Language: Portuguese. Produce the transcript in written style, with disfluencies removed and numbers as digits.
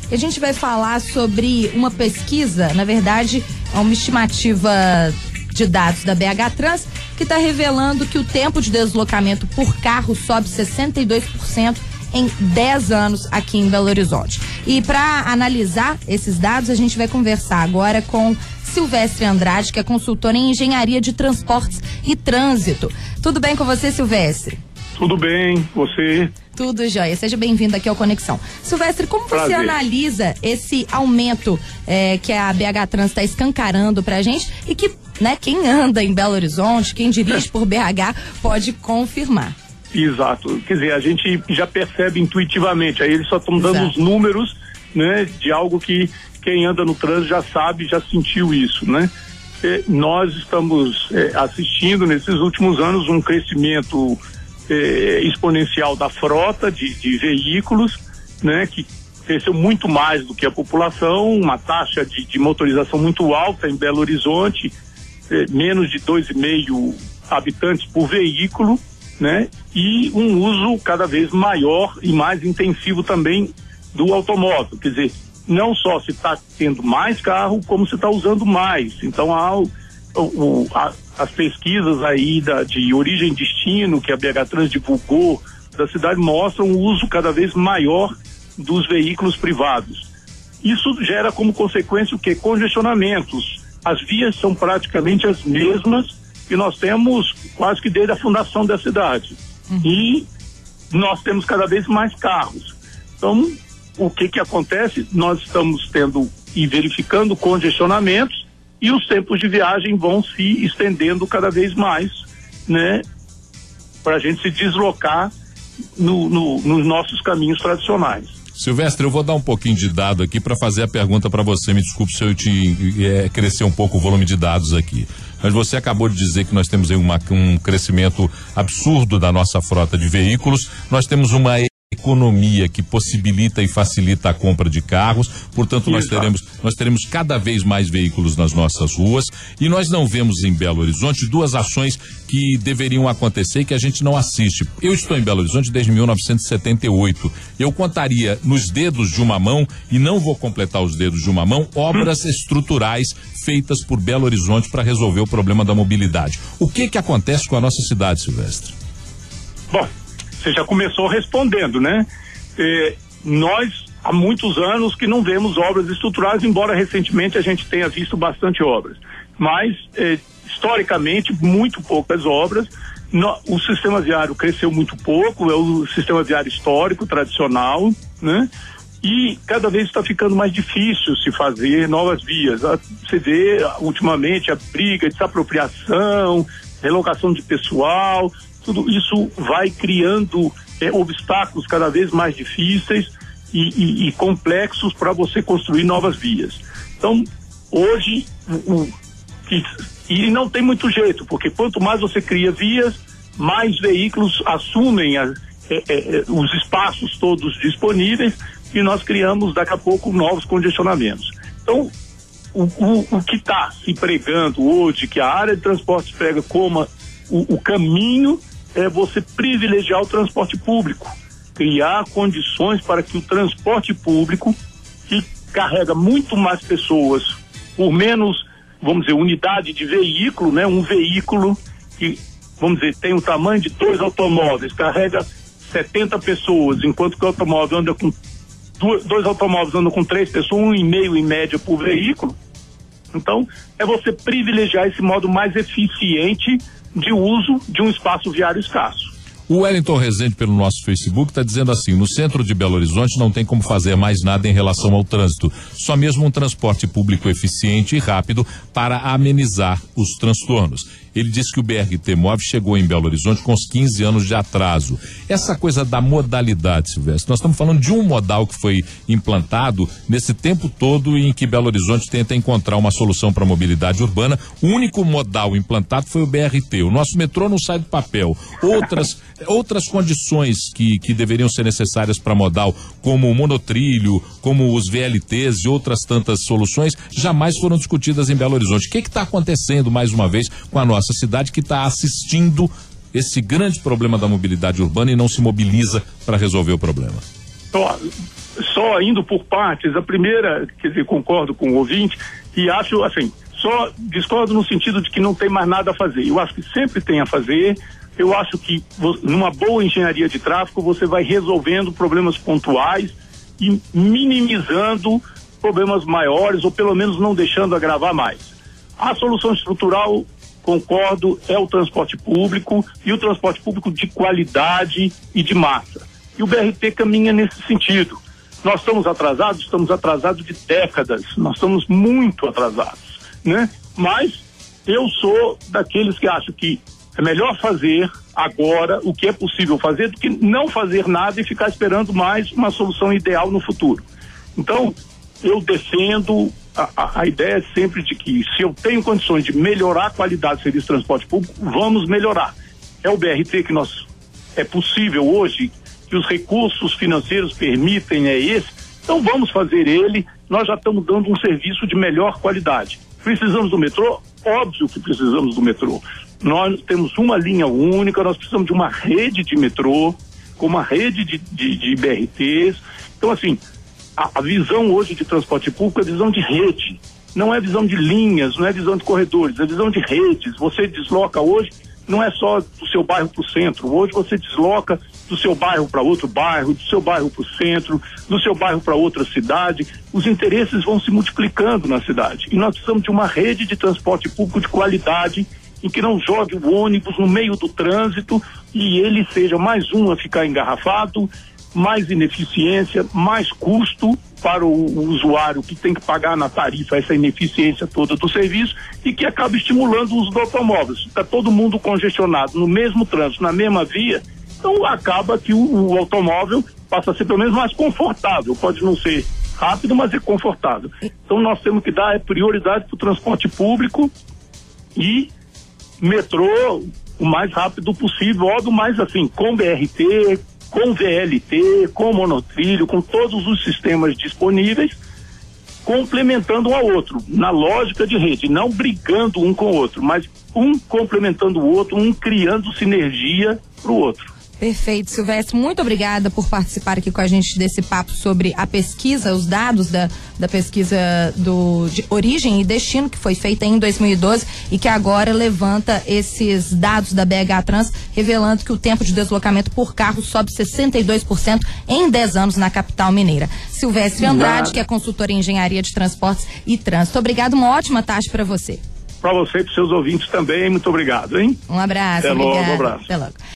E a gente vai falar sobre uma pesquisa, na verdade, uma estimativa de dados da BH Trans, que está revelando que o tempo de deslocamento por carro sobe 62% em 10 anos aqui em Belo Horizonte. E para analisar esses dados, a gente vai conversar agora com Silvestre Andrade, que é consultor em engenharia de transportes e trânsito. Tudo bem com você, Silvestre? Tudo bem, você? Tudo jóia, seja bem-vindo aqui ao Conexão. Silvestre, como você analisa esse aumento que a BH Trans está escancarando pra gente e que, né, quem anda em Belo Horizonte, quem dirige por BH pode confirmar? Exato, quer dizer, a gente já percebe intuitivamente, aí eles só estão dando os números, né, de algo que quem anda no trânsito já sabe, já sentiu isso, né? Nós estamos assistindo nesses últimos anos um crescimento exponencial da frota de veículos, né, que cresceu muito mais do que a população, uma taxa de motorização muito alta em Belo Horizonte, menos de 2,5 habitantes por veículo, né, e um uso cada vez maior e mais intensivo também do automóvel. Quer dizer, não só se está tendo mais carro, como se está usando mais. Então as pesquisas aí de origem e destino que a BH Trans divulgou da cidade mostram o uso cada vez maior dos veículos privados. Isso gera como consequência o quê? Congestionamentos. As vias são praticamente as mesmas que nós temos quase que desde a fundação da cidade. E nós temos cada vez mais carros. Então, o que acontece? Nós estamos tendo e verificando congestionamentos e os tempos de viagem vão se estendendo cada vez mais, né? Para a gente se deslocar nos nossos caminhos tradicionais. Silvestre, eu vou dar um pouquinho de dado aqui para fazer a pergunta para você. Me desculpe se eu crescer um pouco o volume de dados aqui. Mas você acabou de dizer que nós temos aí um crescimento absurdo da nossa frota de veículos. Nós temos uma economia que possibilita e facilita a compra de carros, portanto nós teremos cada vez mais veículos nas nossas ruas e nós não vemos em Belo Horizonte duas ações que deveriam acontecer e que a gente não assiste. Eu estou em Belo Horizonte desde 1978. Eu contaria nos dedos de uma mão, e não vou completar os dedos de uma mão, obras estruturais feitas por Belo Horizonte para resolver o problema da mobilidade. O que acontece com a nossa cidade, Silvestre? Bom, você já começou respondendo, né? Nós, há muitos anos que não vemos obras estruturais, embora recentemente a gente tenha visto bastante obras. Mas, historicamente, muito poucas obras. O sistema viário cresceu muito pouco, é o sistema viário histórico, tradicional, né? E cada vez está ficando mais difícil se fazer novas vias. Você vê, ultimamente, a briga, desapropriação, relocação de pessoal. Tudo isso vai criando obstáculos cada vez mais difíceis e complexos para você construir novas vias. Então, hoje, e não tem muito jeito, porque quanto mais você cria vias, mais veículos assumem os espaços todos disponíveis e nós criamos daqui a pouco novos congestionamentos. Então, o que está se pregando hoje, que a área de transporte prega como o caminho, é você privilegiar o transporte público, criar condições para que o transporte público, que carrega muito mais pessoas por menos, vamos dizer, unidade de veículo, né? Um veículo que, vamos dizer, tem o tamanho de 2 automóveis, carrega 70 pessoas, enquanto que o automóvel anda com 2 automóveis andam com 3 pessoas, 1,5 em média por veículo. Então, é você privilegiar esse modo mais eficiente de uso de um espaço viário escasso. O Wellington Rezende, pelo nosso Facebook, está dizendo assim: no centro de Belo Horizonte não tem como fazer mais nada em relação ao trânsito, só mesmo um transporte público eficiente e rápido para amenizar os transtornos. Ele disse que o BRT Móvel chegou em Belo Horizonte com uns 15 anos de atraso. Essa coisa da modalidade, Silvestre, nós estamos falando de um modal que foi implantado nesse tempo todo em que Belo Horizonte tenta encontrar uma solução para a mobilidade urbana. O único modal implantado foi o BRT. O nosso metrô não sai do papel. Outras condições que deveriam ser necessárias para modal, como o monotrilho, como os VLTs e outras tantas soluções, jamais foram discutidas em Belo Horizonte. O que está acontecendo, mais uma vez, com a nossa cidade que está assistindo esse grande problema da mobilidade urbana e não se mobiliza para resolver o problema? só indo por partes, a primeira, quer dizer, concordo com o ouvinte e acho, assim, só discordo no sentido de que não tem mais nada a fazer. Eu acho que sempre tem a fazer. Eu acho que numa boa engenharia de tráfego você vai resolvendo problemas pontuais e minimizando problemas maiores, ou pelo menos não deixando agravar mais. A solução estrutural, concordo, é o transporte público, e o transporte público de qualidade e de massa. E o BRT caminha nesse sentido. Nós estamos atrasados de décadas, nós estamos muito atrasados, né? Mas eu sou daqueles que acham que é melhor fazer agora o que é possível fazer do que não fazer nada e ficar esperando mais uma solução ideal no futuro. Então, eu defendo a ideia sempre de que se eu tenho condições de melhorar a qualidade do serviço de transporte público, vamos melhorar. É o BRT que é possível hoje, que os recursos financeiros permitem, é esse, então vamos fazer ele. Nós já estamos dando um serviço de melhor qualidade. Precisamos do metrô? Óbvio que precisamos do metrô. Nós temos uma linha única, nós precisamos de uma rede de metrô, com uma rede de BRTs. Então, assim, a visão hoje de transporte público é visão de rede, não é visão de linhas, não é visão de corredores, é visão de redes. Você desloca hoje, não é só do seu bairro para o centro, hoje você desloca do seu bairro para outro bairro, do seu bairro para o centro, do seu bairro para outra cidade. Os interesses vão se multiplicando na cidade e nós precisamos de uma rede de transporte público de qualidade, em que não jogue o ônibus no meio do trânsito e ele seja mais um a ficar engarrafado, mais ineficiência, mais custo para o usuário que tem que pagar na tarifa essa ineficiência toda do serviço e que acaba estimulando o uso do automóvel. Está todo mundo congestionado no mesmo trânsito, na mesma via, então acaba que o automóvel passa a ser pelo menos mais confortável, pode não ser rápido, mas é confortável. Então nós temos que dar prioridade para o transporte público e metrô o mais rápido possível, óbvio, mas assim, com BRT, com VLT, com monotrilho, com todos os sistemas disponíveis, complementando um ao outro, na lógica de rede, não brigando um com o outro, mas um complementando o outro, um criando sinergia para o outro. Perfeito, Silvestre, muito obrigada por participar aqui com a gente desse papo sobre a pesquisa, os dados da pesquisa de origem e destino que foi feita em 2012 e que agora levanta esses dados da BH Trans, revelando que o tempo de deslocamento por carro sobe 62% em 10 anos na capital mineira. Silvestre Andrade, que é consultor em engenharia de transportes e trânsito. Obrigado, uma ótima tarde para você. Para você e para os seus ouvintes também, muito obrigado, hein? Um abraço. Até logo, um abraço. Até logo.